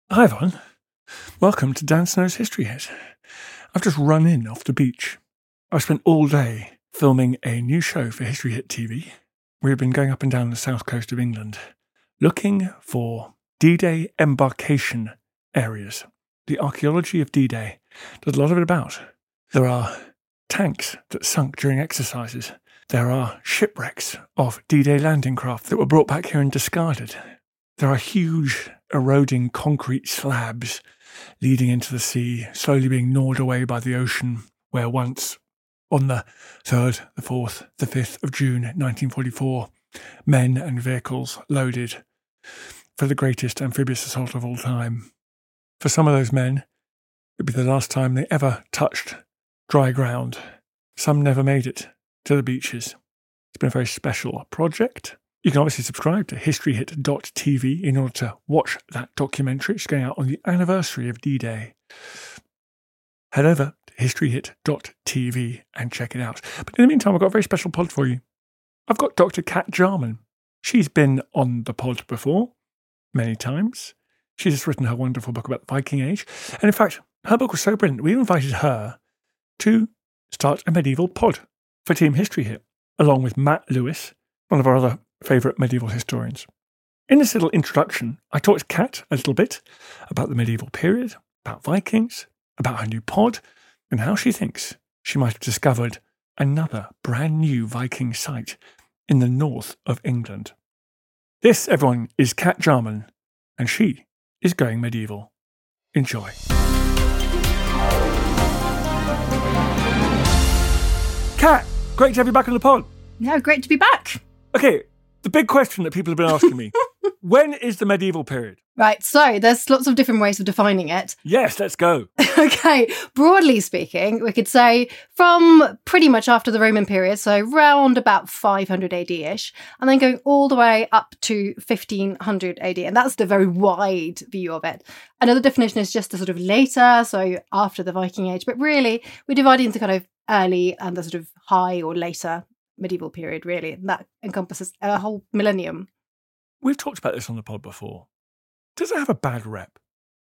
Hi, Yvonne. Welcome to Dan Snow's History Hit. I've just run in off the beach. I've spent all day filming a new show for History Hit TV. We've been going up and down the south coast of England, looking for D-Day embarkation areas. The archaeology of D-Day. There's a lot of it about. There are tanks that sunk during exercises. There are shipwrecks of D-Day landing craft that were brought back here and discarded. There are huge eroding concrete slabs leading into the sea, slowly being gnawed away by the ocean, where once, on the 3rd, the 4th, the 5th of June 1944, men and vehicles loaded for the greatest amphibious assault of all time. For some of those men, it would be the last time they ever touched dry ground. Some never made it to the beaches. It's been a very special project. You can obviously subscribe to historyhit.tv in order to watch that documentary. It's going out on the anniversary of D-Day. Head over to historyhit.tv and check it out. But in the meantime, I've got a very special pod for you. I've got Dr. Kat Jarman. She's been on the pod before, many times. She's just written her wonderful book about the Viking Age. And in fact, her book was so brilliant, we invited her to start a medieval pod for Team History Hit, along with Matt Lewis, one of our other favourite medieval historians. In this little introduction, I talked to Kat a little bit about the medieval period, about Vikings, about her new pod, and how she thinks she might have discovered another brand new Viking site in the north of England. This, everyone, is Kat Jarman, and she is going medieval. Enjoy. Kat, great to have you back on the pod. Yeah, great to be back. Okay, the big question that people have been asking me, when is the medieval period? Right, so there's lots of different ways of defining it. Yes, let's go. Okay, broadly speaking, we could say from pretty much after the Roman period, so round about 500 AD-ish, and then going all the way up to 1500 AD, and that's the very wide view of it. Another definition is just the sort of later, so after the Viking Age, but really we divide it into kind of early and the sort of high or later medieval period, really, and that encompasses a whole millennium. We've talked about this on the pod before. Does it have a bad rep?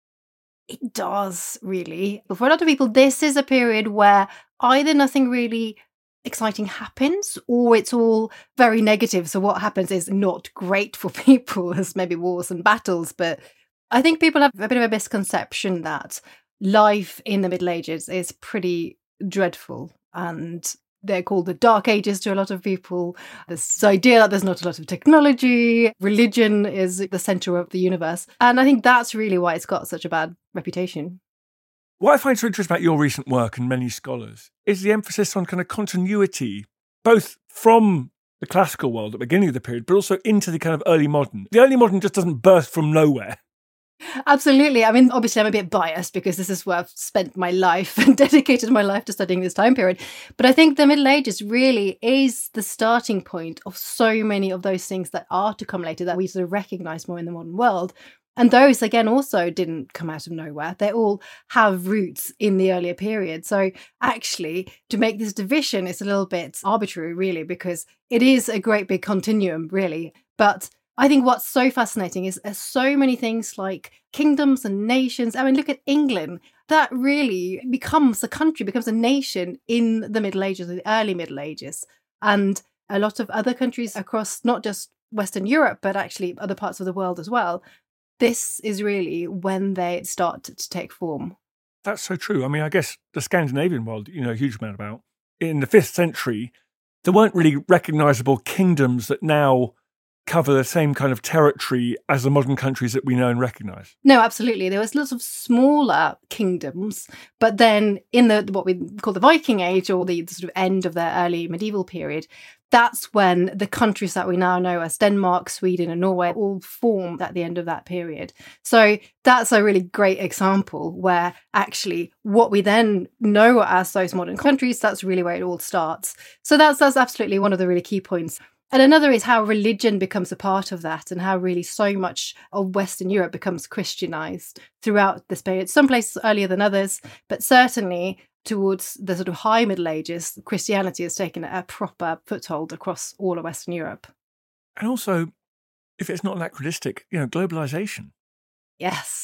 It does, really. For a lot of people, this is a period where either nothing really exciting happens or it's all very negative. So what happens is not great for people, as maybe wars and battles. But I think people have a bit of a misconception that life in the Middle Ages is pretty dreadful, and they're called the Dark Ages to a lot of people. This idea that there's not a lot of technology, religion is the centre of the universe. And I think that's really why it's got such a bad reputation. What I find so interesting about your recent work and many scholars is the emphasis on kind of continuity, both from the classical world at the beginning of the period, but also into the kind of early modern. The early modern just doesn't burst from nowhere. Absolutely. I mean, obviously, I'm a bit biased because this is where I've spent my life and dedicated my life to studying this time period. But I think the Middle Ages really is the starting point of so many of those things that are to come later that we sort of recognise more in the modern world. And those, again, also didn't come out of nowhere. They all have roots in the earlier period. So actually, to make this division is a little bit arbitrary, really, because it is a great big continuum, really. But I think what's so fascinating is so many things like kingdoms and nations. I mean, look at England. That really becomes a country, becomes a nation in the Middle Ages, the early Middle Ages. And a lot of other countries across not just Western Europe, but actually other parts of the world as well. This is really when they start to take form. That's so true. I mean, I guess the Scandinavian world, a huge amount about. In the 5th century, there weren't really recognisable kingdoms that now cover the same kind of territory as the modern countries that we know and recognise. No, absolutely. There was lots of smaller kingdoms, but then in the what we call the Viking Age, or the sort of end of the early medieval period, that's when the countries that we now know as Denmark, Sweden and Norway all formed at the end of that period. So that's a really great example where actually what we then know as those modern countries, that's really where it all starts. So that's absolutely one of the really key points. And another is how religion becomes a part of that, and how really so much of Western Europe becomes Christianized throughout this period. Some places earlier than others, but certainly towards the sort of high Middle Ages, Christianity has taken a proper foothold across all of Western Europe. And also, if it's not anachronistic, globalization. Yes.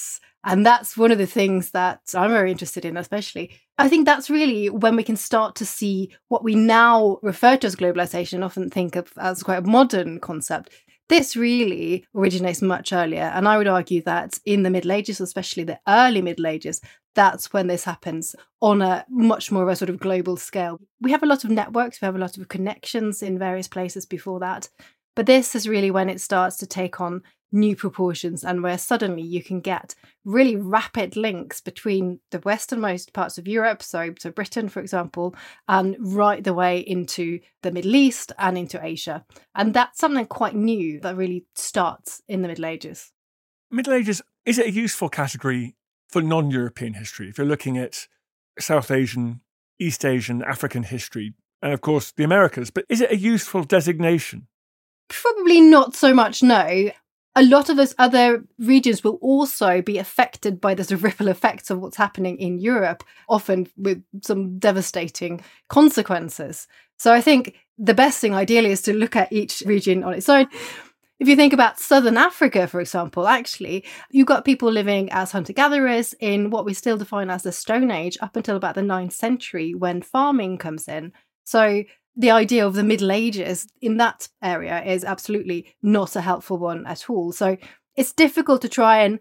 And that's one of the things that I'm very interested in, especially. I think that's really when we can start to see what we now refer to as globalization, often think of as quite a modern concept. This really originates much earlier. And I would argue that in the Middle Ages, especially the early Middle Ages, that's when this happens on a much more of a sort of global scale. We have a lot of networks, we have a lot of connections in various places before that. But this is really when it starts to take on new proportions and where suddenly you can get really rapid links between the westernmost parts of Europe, so Britain, for example, and right the way into the Middle East and into Asia. And that's something quite new that really starts in the Middle Ages. Middle Ages, is it a useful category for non-European history? If you're looking at South Asian, East Asian, African history, and of course the Americas, but is it a useful designation? Probably not so much, no. A lot of those other regions will also be affected by the sort of ripple effects of what's happening in Europe, often with some devastating consequences. So I think the best thing ideally is to look at each region on its own. If you think about Southern Africa, for example, actually, you've got people living as hunter-gatherers in what we still define as the Stone Age up until about the 9th century when farming comes in. So the idea of the Middle Ages in that area is absolutely not a helpful one at all. So it's difficult to try and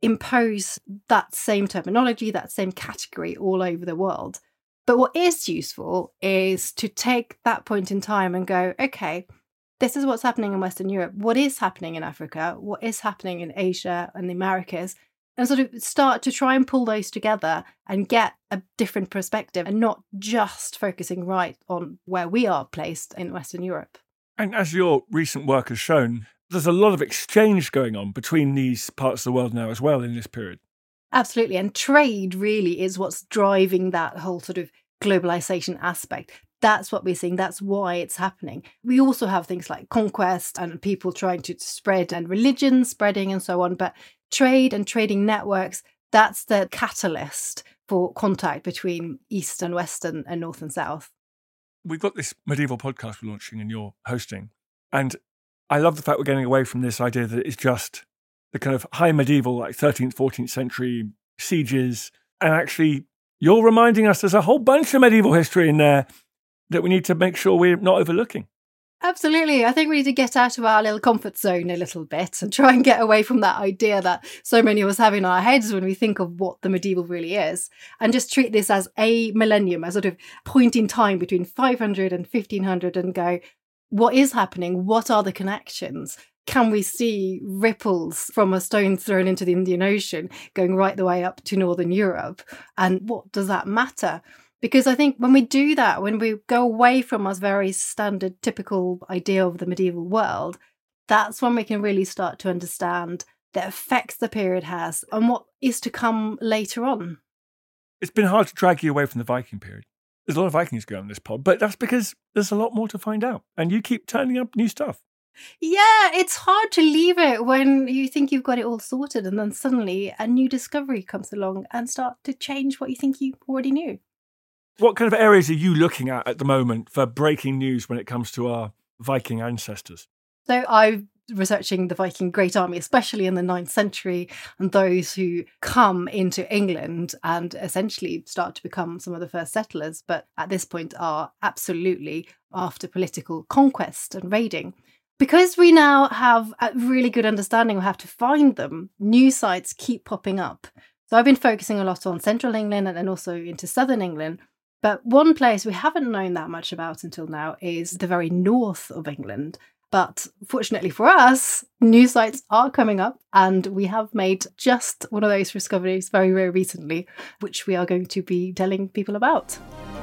impose that same terminology, that same category all over the world. But what is useful is to take that point in time and go, okay, this is what's happening in Western Europe. What is happening in Africa? What is happening in Asia and the Americas? And sort of start to try and pull those together and get a different perspective and not just focusing right on where we are placed in Western Europe. And as your recent work has shown, there's a lot of exchange going on between these parts of the world now as well in this period. Absolutely. And trade really is what's driving that whole sort of globalization aspect. That's what we're seeing. That's why it's happening. We also have things like conquest and people trying to spread and religion spreading and so on. But trade and trading networks, that's the catalyst for contact between East and West and North and South. We've got this medieval podcast we're launching and you're hosting. And I love the fact we're getting away from this idea that it's just the kind of high medieval, like 13th, 14th century sieges. And actually, you're reminding us there's a whole bunch of medieval history in there that we need to make sure we're not overlooking. Absolutely. I think we need to get out of our little comfort zone a little bit and try and get away from that idea that so many of us have in our heads when we think of what the medieval really is, and just treat this as a millennium, a sort of point in time between 500 and 1500 and go, what is happening? What are the connections? Can we see ripples from a stone thrown into the Indian Ocean going right the way up to Northern Europe? And what does that matter? Because I think when we do that, when we go away from our very standard, typical idea of the medieval world, that's when we can really start to understand the effects the period has and what is to come later on. It's been hard to drag you away from the Viking period. There's a lot of Vikings going on this pod, but that's because there's a lot more to find out. And you keep turning up new stuff. Yeah, it's hard to leave it when you think you've got it all sorted and then suddenly a new discovery comes along and start to change what you think you already knew. What kind of areas are you looking at the moment for breaking news when it comes to our Viking ancestors? So I'm researching the Viking Great Army, especially in the 9th century, and those who come into England and essentially start to become some of the first settlers, but at this point are absolutely after political conquest and raiding. Because we now have a really good understanding of how to find them, new sites keep popping up. So I've been focusing a lot on central England and then also into southern England. But one place we haven't known that much about until now is the very north of England. But fortunately for us, new sites are coming up and we have made just one of those discoveries very, very recently, which we are going to be telling people about.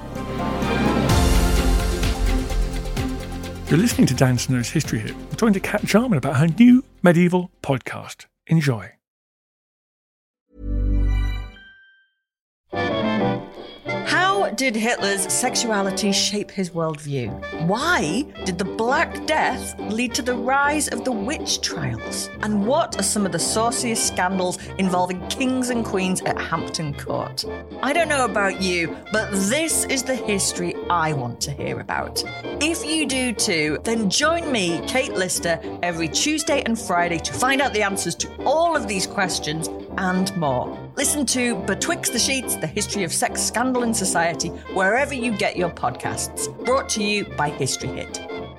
You're listening to Dan Snow's History Hit. We're talking to Kat Jarman about her new medieval podcast. Enjoy. How did Hitler's sexuality shape his worldview? Why did the Black Death lead to the rise of the witch trials? And what are some of the sauciest scandals involving kings and queens at Hampton Court? I don't know about you, but this is the history I want to hear about. If you do too, then join me, Kate Lister, every Tuesday and Friday to find out the answers to all of these questions and more. Listen to Betwixt the Sheets, the history of sex scandal in society, wherever you get your podcasts. Brought to you by History Hit.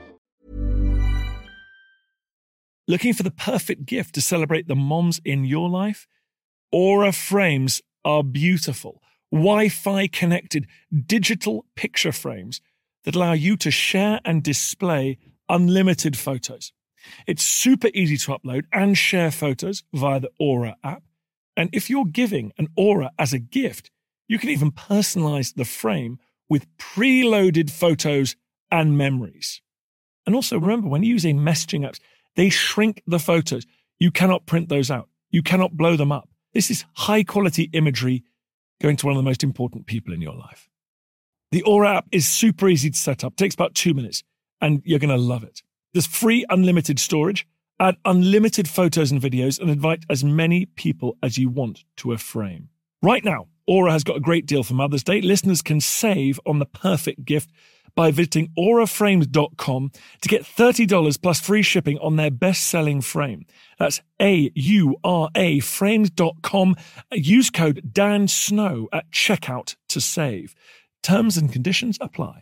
Looking for the perfect gift to celebrate the moms in your life? Aura frames are beautiful, Wi-Fi connected digital picture frames that allow you to share and display unlimited photos. It's super easy to upload and share photos via the Aura app. And if you're giving an Aura as a gift, you can even personalize the frame with preloaded photos and memories. And also remember, when you're using messaging apps, they shrink the photos. You cannot print those out. You cannot blow them up. This is high quality imagery going to one of the most important people in your life. The Aura app is super easy to set up. It takes about 2 minutes and you're going to love it. There's free unlimited storage, add unlimited photos and videos, and invite as many people as you want to a frame. Right now, Aura has got a great deal for Mother's Day. Listeners can save on the perfect gift by visiting auraframes.com to get $30 plus free shipping on their best-selling frame. That's AURA frames.com. Use code DANSNOW at checkout to save. Terms and conditions apply.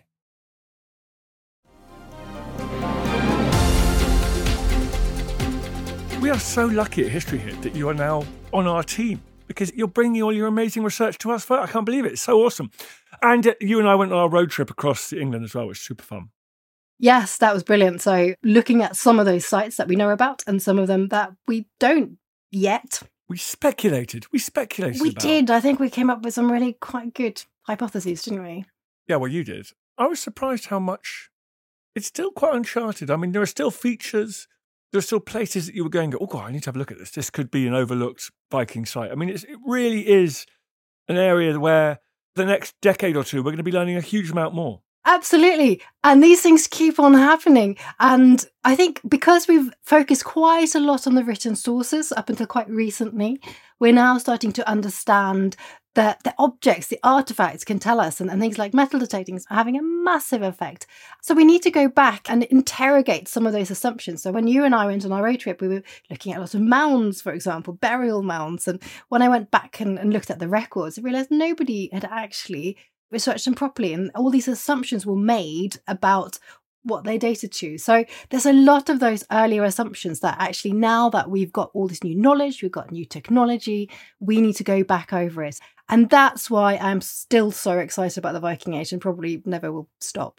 We are so lucky at History Hit that you are now on our team, because you're bringing all your amazing research to us. I can't believe it. It's so awesome. And you and I went on our road trip across England as well, which was super fun. Yes, that was brilliant. So looking at some of those sites that we know about and some of them that we don't yet. We speculated. We did. I think we came up with some really quite good hypotheses, didn't we? Yeah, well, you did. I was surprised how much... It's still quite uncharted. I mean, there are still features... There are still places that you were going, oh, God, I need to have a look at this. This could be an overlooked Viking site. I mean, it really is an area where the next decade or two, we're going to be learning a huge amount more. Absolutely. And these things keep on happening. And I think because we've focused quite a lot on the written sources up until quite recently, we're now starting to understand that the objects, the artifacts can tell us, and things like metal detecting is having a massive effect. So we need to go back and interrogate some of those assumptions. So when you and I went on our road trip, we were looking at a lot of mounds, for example, burial mounds. And when I went back and looked at the records, I realised nobody had actually researched them properly. And all these assumptions were made about what they dated to. So there's a lot of those earlier assumptions that actually, now that we've got all this new knowledge, we've got new technology, we need to go back over it. And that's why I'm still so excited about the Viking Age and probably never will stop.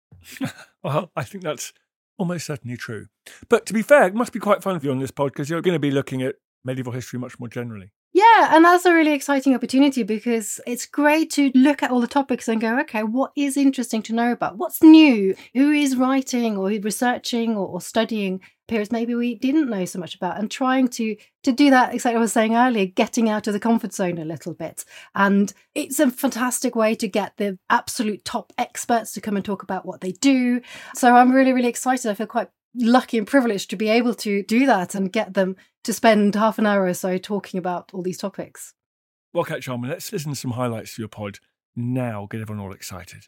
Well, I think that's almost certainly true. But to be fair, it must be quite fun for you on this pod, because you're going to be looking at medieval history much more generally. Yeah, and that's a really exciting opportunity, because it's great to look at all the topics and go, okay, what is interesting to know about? What's new? Who is writing or researching or studying periods maybe we didn't know so much about, and trying to do that, exactly what I was saying earlier, getting out of the comfort zone a little bit. And it's a fantastic way to get the absolute top experts to come and talk about what they do. So I'm really, really excited. I feel quite lucky and privileged to be able to do that and get them to spend half an hour or so talking about all these topics. Well, Kat Charman, let's listen to some highlights to your pod now. Get everyone all excited.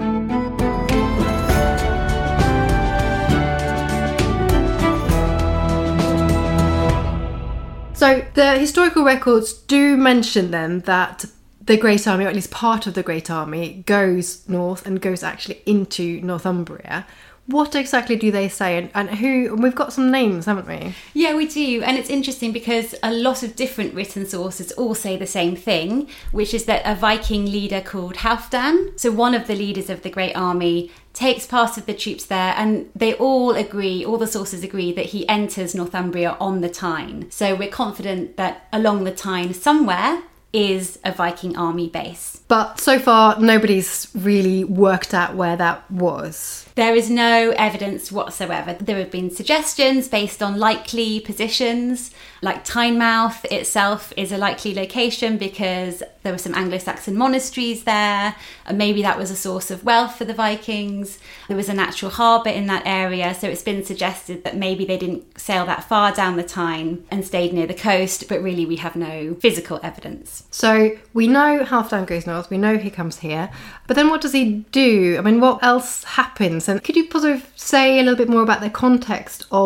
So the historical records do mention then that the Great Army, or at least part of the Great Army, goes north and goes actually into Northumbria. What exactly do they say, and who? And we've got some names, haven't we? Yeah, we do. And it's interesting because a lot of different written sources all say the same thing, which is that a Viking leader called Halfdan, so one of the leaders of the Great Army, takes part of the troops there, and they all agree, all the sources agree, that he enters Northumbria on the Tyne. So we're confident that along the Tyne somewhere is a Viking army base. But so far, nobody's really worked out where that was. There is no evidence whatsoever. There have been suggestions based on likely positions, like Tynemouth itself is a likely location because there were some Anglo-Saxon monasteries there, and maybe that was a source of wealth for the Vikings. There was a natural harbour in that area, so it's been suggested that maybe they didn't sail that far down the Tyne and stayed near the coast, but really we have no physical evidence. So we know Halfdan goes north, we know he comes here, but then what does he do? I mean, what else happens? And could you sort of say a little bit more about the context of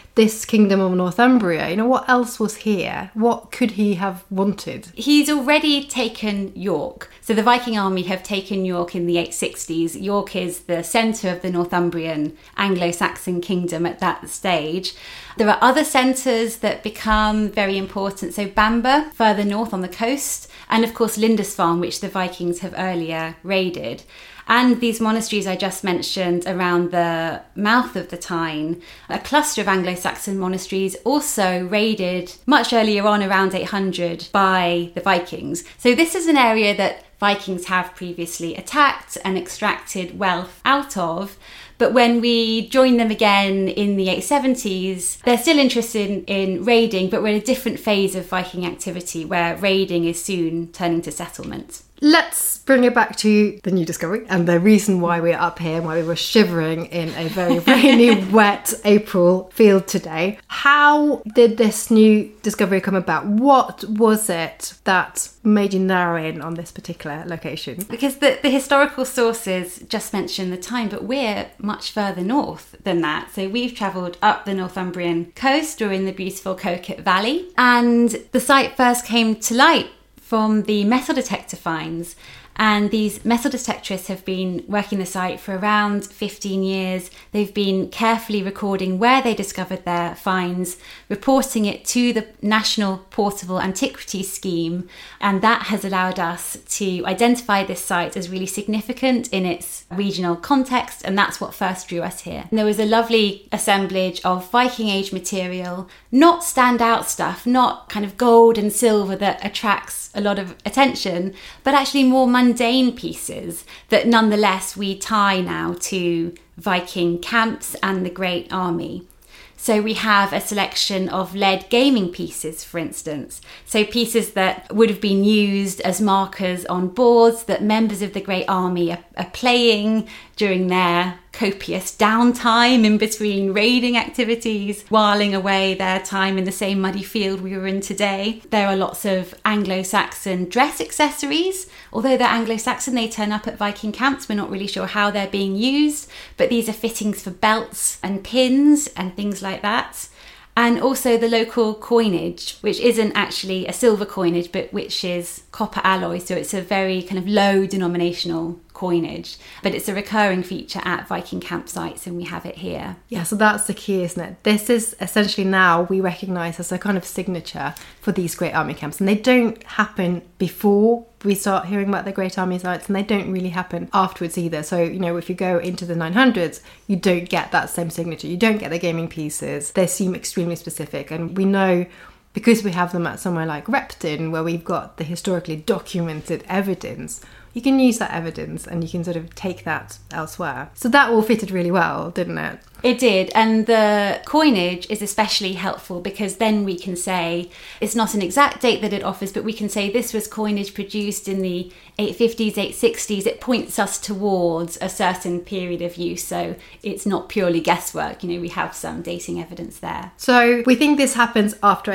this kingdom of Northumbria, what else was here? What could he have wanted? He's already taken York. So the Viking army have taken York in the 860s. York is the centre of the Northumbrian Anglo-Saxon kingdom at that stage. There are other centres that become very important. So Bamber, further north on the coast, and of course Lindisfarne, which the Vikings have earlier raided. And these monasteries I just mentioned around the mouth of the Tyne, a cluster of Anglo-Saxon monasteries also raided much earlier on, around 800, by the Vikings. So this is an area that Vikings have previously attacked and extracted wealth out of. But when we join them again in the 870s, they're still interested in raiding, but we're in a different phase of Viking activity where raiding is soon turning to settlement. Let's bring it back to the new discovery and the reason why we're up here and why we were shivering in a very rainy, wet April field today. How did this new discovery come about? What was it that made you narrow in on this particular location? Because the historical sources just mention the Tyne, but we're much further north than that. So we've travelled up the Northumbrian coast. We're in the beautiful Coquet Valley. And the site first came to light from the metal detector finds. And these metal detectorists have been working the site for around 15 years. They've been carefully recording where they discovered their finds, reporting it to the National Portable Antiquities Scheme. And that has allowed us to identify this site as really significant in its regional context. And that's what first drew us here. And there was a lovely assemblage of Viking Age material, not standout stuff, not kind of gold and silver that attracts a lot of attention, but actually more mundane pieces that nonetheless we tie now to Viking camps and the Great Army. So we have a selection of lead gaming pieces, for instance. So pieces that would have been used as markers on boards that members of the Great Army are playing during their copious downtime in between raiding activities, whiling away their time in the same muddy field we were in today. There are lots of Anglo-Saxon dress accessories. Although they're Anglo-Saxon, they turn up at Viking camps. We're not really sure how they're being used, but these are fittings for belts and pins and things like that. And also the local coinage, which isn't actually a silver coinage, but which is copper alloy. So it's a very kind of low denominational coinage, but it's a recurring feature at Viking campsites, and we have it here. Yeah, so that's the key, isn't it? This is essentially now we recognise as a kind of signature for these Great Army camps, and they don't happen before we start hearing about the Great Army sites, and they don't really happen afterwards either. So, if you go into the 900s, you don't get that same signature. You don't get the gaming pieces. They seem extremely specific, and we know because we have them at somewhere like Repton, where we've got the historically documented evidence, you can use that evidence and you can sort of take that elsewhere. So that all fitted really well, didn't it? It did, and the coinage is especially helpful because then we can say, it's not an exact date that it offers, but we can say this was coinage produced in the 850s, 860s. It points us towards a certain period of use, so it's not purely guesswork. We have some dating evidence there. So we think this happens after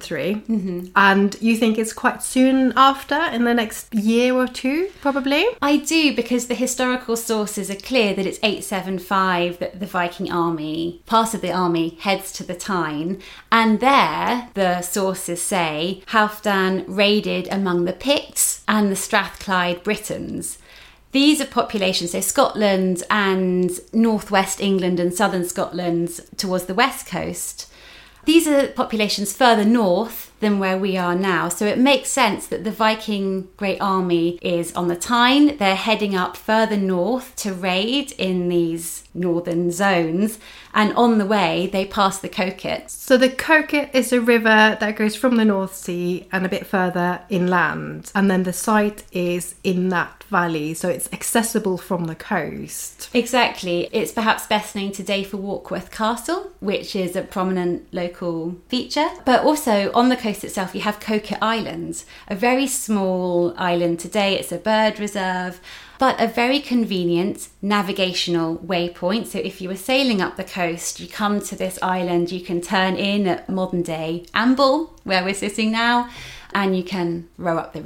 873, and you think it's quite soon after, in the next year or two, probably? I do, because the historical sources are clear that it's 875 that the Viking army, part of the army, heads to the Tyne, and there the sources say Halfdan raided among the Picts and the Strathclyde Britons. These are populations, so Scotland and northwest England and southern Scotland towards the west coast. These are populations further north than where we are now. So it makes sense that the Viking Great Army is on the Tyne. They're heading up further north to raid in these northern zones. And on the way, they pass the Coquet. So the Coquet is a river that goes from the North Sea and a bit further inland. And then the site is in that valley, so it's accessible from the coast. Exactly. It's perhaps best known today for Warkworth Castle, which is a prominent local feature. But also on the coast itself, you have Coquet Island, a very small island today. It's a bird reserve, but a very convenient navigational waypoint. So if you were sailing up the coast, you come to this island, you can turn in at modern day Amble, where we're sitting now, and you can row up the river.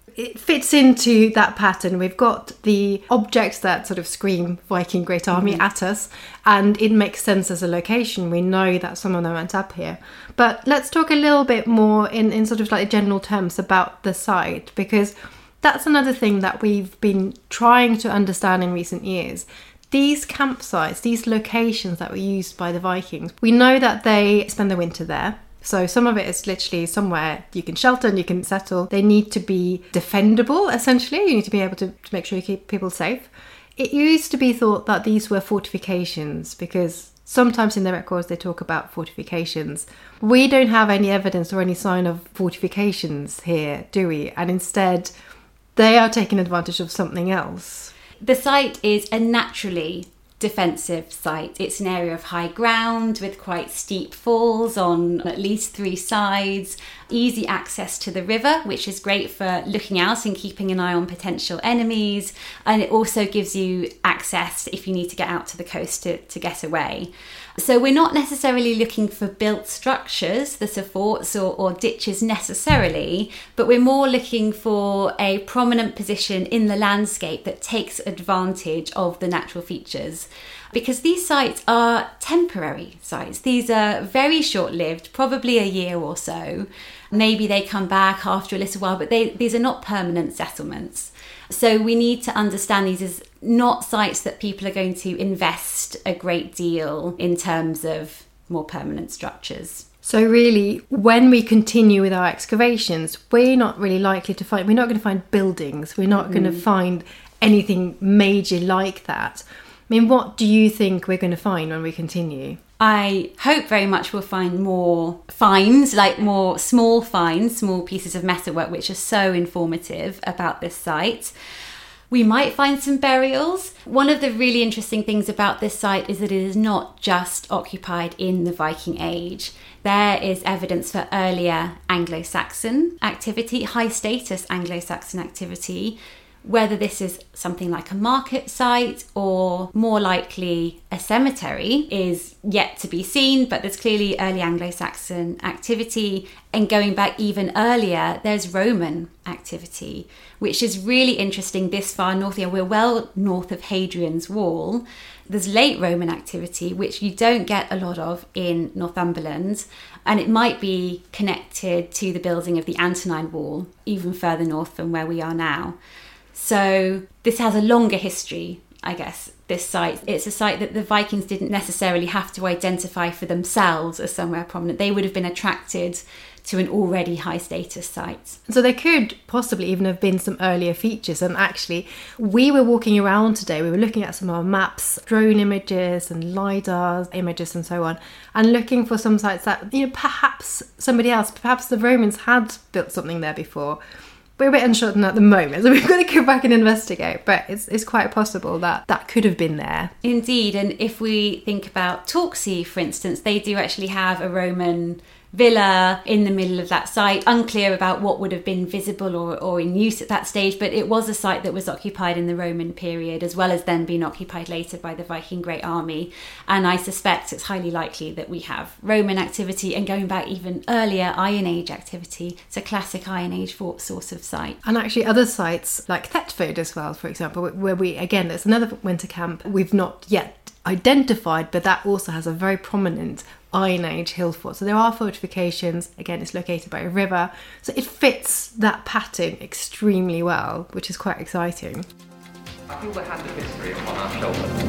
It fits into that pattern. We've got the objects that sort of scream Viking Great Army at us, and it makes sense as a location. We know that some of them went up here. But let's talk a little bit more in sort of like general terms about the site, because that's another thing that we've been trying to understand in recent years. These campsites, these locations that were used by the Vikings, we know that they spend the winter there. So some of it is literally somewhere you can shelter and you can settle. They need to be defendable, essentially. You need to be able to make sure you keep people safe. It used to be thought that these were fortifications, because sometimes in the records they talk about fortifications. We don't have any evidence or any sign of fortifications here, do we? And instead, they are taking advantage of something else. The site is a naturally defensive site. It's an area of high ground with quite steep falls on at least 3 sides, easy access to the river, which is great for looking out and keeping an eye on potential enemies, and it also gives you access if you need to get out to the coast to get away. So we're not necessarily looking for built structures that are forts or ditches necessarily, but we're more looking for a prominent position in the landscape that takes advantage of the natural features. Because these sites are temporary sites. These are very short-lived, probably a year or so. Maybe they come back after a little while, but these are not permanent settlements. So we need to understand these as not sites that people are going to invest a great deal in terms of more permanent structures. So really, when we continue with our excavations, we're not really likely to find, we're not going to find buildings. We're not going to find anything major like that. I mean, what do you think we're going to find when we continue? I hope very much we'll find more finds, like more small finds, small pieces of metalwork, which are so informative about this site. We might find some burials. One of the really interesting things about this site is that it is not just occupied in the Viking Age. There is evidence for earlier Anglo-Saxon activity, high status Anglo-Saxon activity. Whether this is something like a market site or more likely a cemetery is yet to be seen, but there's clearly early Anglo-Saxon activity. And going back even earlier, there's Roman activity, which is really interesting this far north. We're well north of Hadrian's Wall. There's late Roman activity, which you don't get a lot of in Northumberland, and it might be connected to the building of the Antonine Wall, even further north than where we are now. So this has a longer history, I guess, this site. It's a site that the Vikings didn't necessarily have to identify for themselves as somewhere prominent. They would have been attracted to an already high status site. So there could possibly even have been some earlier features. And actually, we were walking around today, we were looking at some of our maps, drone images and LiDAR images and so on, and looking for some sites that, perhaps somebody else, perhaps the Romans had built something there before. We're a bit uncertain at the moment, so we've got to go back and investigate, but it's quite possible that could have been there. Indeed, and if we think about Torksey, for instance, they do actually have a Roman villa in the middle of that site. Unclear about what would have been visible or in use at that stage, but it was a site that was occupied in the Roman period, as well as then being occupied later by the Viking Great Army. And I suspect it's highly likely that we have Roman activity and going back even earlier Iron Age activity. It's a classic Iron Age fort sort of site. And actually other sites like Thetford as well, for example, where there's another winter camp we've not yet identified, but that also has a very prominent Iron Age hill fort. So there are fortifications. Again, it's located by a river, so it fits that pattern extremely well, which is quite exciting. I feel we have the history upon our shoulders.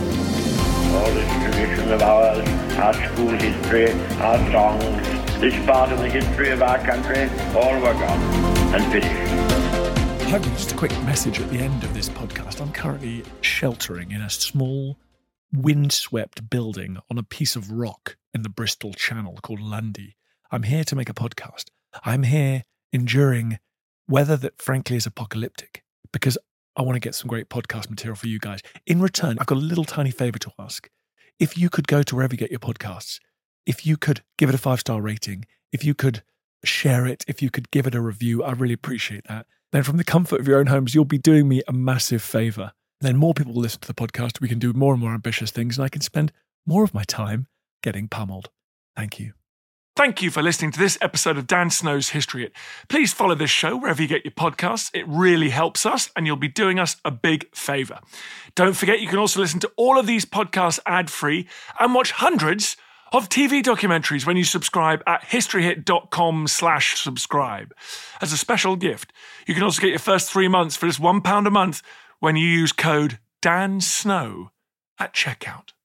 All this tradition of ours, our school history, our songs, this part of the history of our country, all were gone and finished. Hopefully, just a quick message at the end of this podcast. I'm currently sheltering in a small windswept building on a piece of rock in the Bristol Channel called Lundy. I'm here to make a podcast. I'm here enduring weather that frankly is apocalyptic because I want to get some great podcast material for you guys. In return, I've got a little tiny favour to ask. If you could go to wherever you get your podcasts, if you could give it a 5-star rating, if you could share it, if you could give it a review, I really appreciate that. Then from the comfort of your own homes, you'll be doing me a massive favour. Then more people will listen to the podcast, we can do more and more ambitious things, and I can spend more of my time getting pummeled. Thank you. Thank you for listening to this episode of Dan Snow's History Hit. Please follow this show wherever you get your podcasts. It really helps us, and you'll be doing us a big favour. Don't forget, you can also listen to all of these podcasts ad-free and watch hundreds of TV documentaries when you subscribe at historyhit.com/subscribe. As a special gift, you can also get your first 3 months for just £1 a month when you use code DANSNOW at checkout.